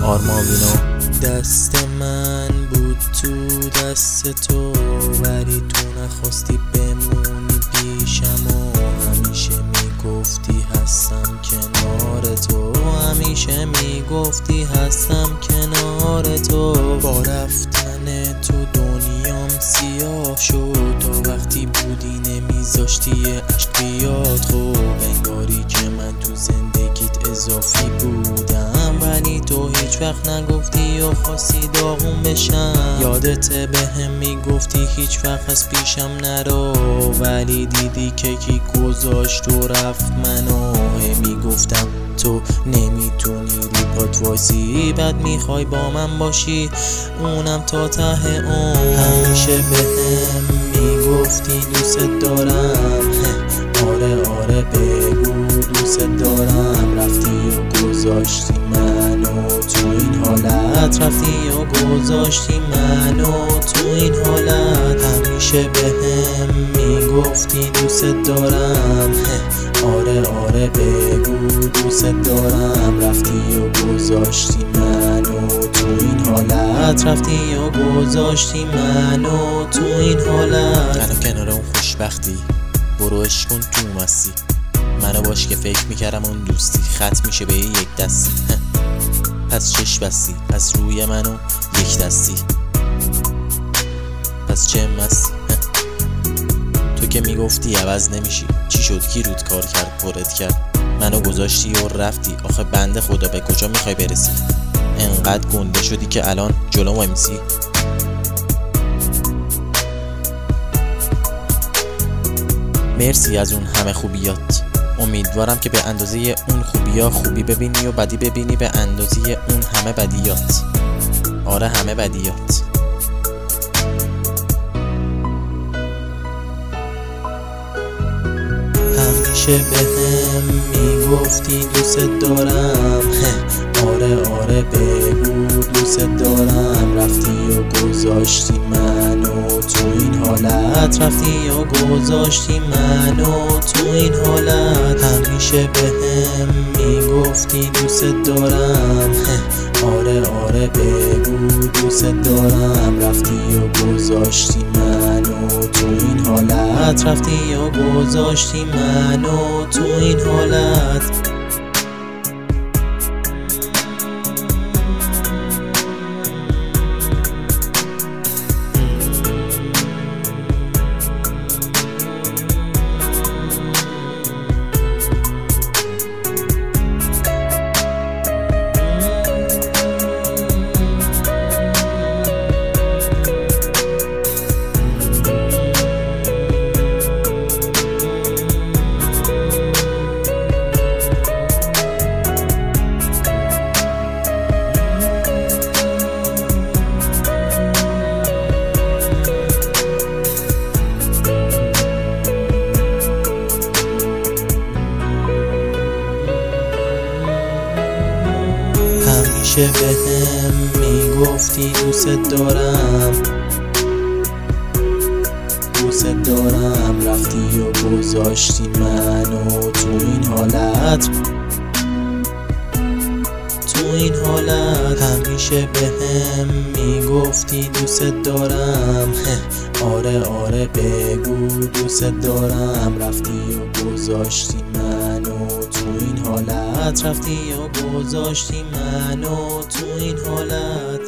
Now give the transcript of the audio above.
آرماوینو. دست من بود تو دست تو، ولی تو نخواستی بمونی پیشم و همیشه میگفتی هستم کنار تو، همیشه میگفتی هستم کنار تو. با رفتن تو دنیام سیاه شد، تا وقتی بودی نمیذاشتی عشق بیاد. خب انگاری که من تو زندگیت اضافی بودم، ولی تو هیچ وقت نگفتی و خواستی داغون بشم. یادته بهم میگفتی هیچ وقت از پیشم نرو، ولی دیدی که کی گذاشت و رفت منو. میگفتم تو نمیتونی رو پات وایسی، بعد میخوای با من باشی اونم تا ته اون. همیشه بهم میگفتی دوست دارم، آره بگو دوست دارم. رفتی و گذاشتی منو تو این حالت، رفتی و گذاشتی منو تو این حالت. همیشه بهم میگفتی دوست دارم، آره بگو دوست دارم. رفتی و گذاشتی منو تو این حالت، رفتی و گذاشتی منو تو این حالت. الان کنار اون خوشبختی، برو عشق کن تو مستی. منو باش که فکر میکردم اون دوستی ختم میشه به یک دستی. پس چش بستی از روی منو یک دستی، پس چه مستی. تو که میگفتی عوض نمیشی، چی شد کی رود کار کرد پرت کرد؟ منو گذاشتی و رفتی، آخه بنده خدا به کجا میخوای برسی؟ انقدر گنده شدی که الان جلوم وایمیسی. مرسی از اون همه خوبیات، امیدوارم که به اندازه اون خوبیا خوبی ببینی و بدی ببینی به اندازه اون همه بدیات. آره همه بدیات. همیشه بهم میگفتی دوست دارم، آره بگو دوست دارم. رفتی و گذاشتی منو تو این حالت، رفتی و گذاشتی منو تو این حالت. همیشه بهم میگفتی دوست دارم، آره بگو دوست دارم. رفتی و گذاشتی منو تو این حالت، رفتی و گذاشتی منو تو این حالت. همیشه بهم میگفتی دوست دارم، دوست دارم. رفتی و گذاشتی منو تو این حالت، تو این حالت. همیشه بهم میگفتی دوست دارم، آره بگو دوست دارم. رفتی و گذاشتی منو تو این حالت، رفتی و گذاشتی منو تو این حالت.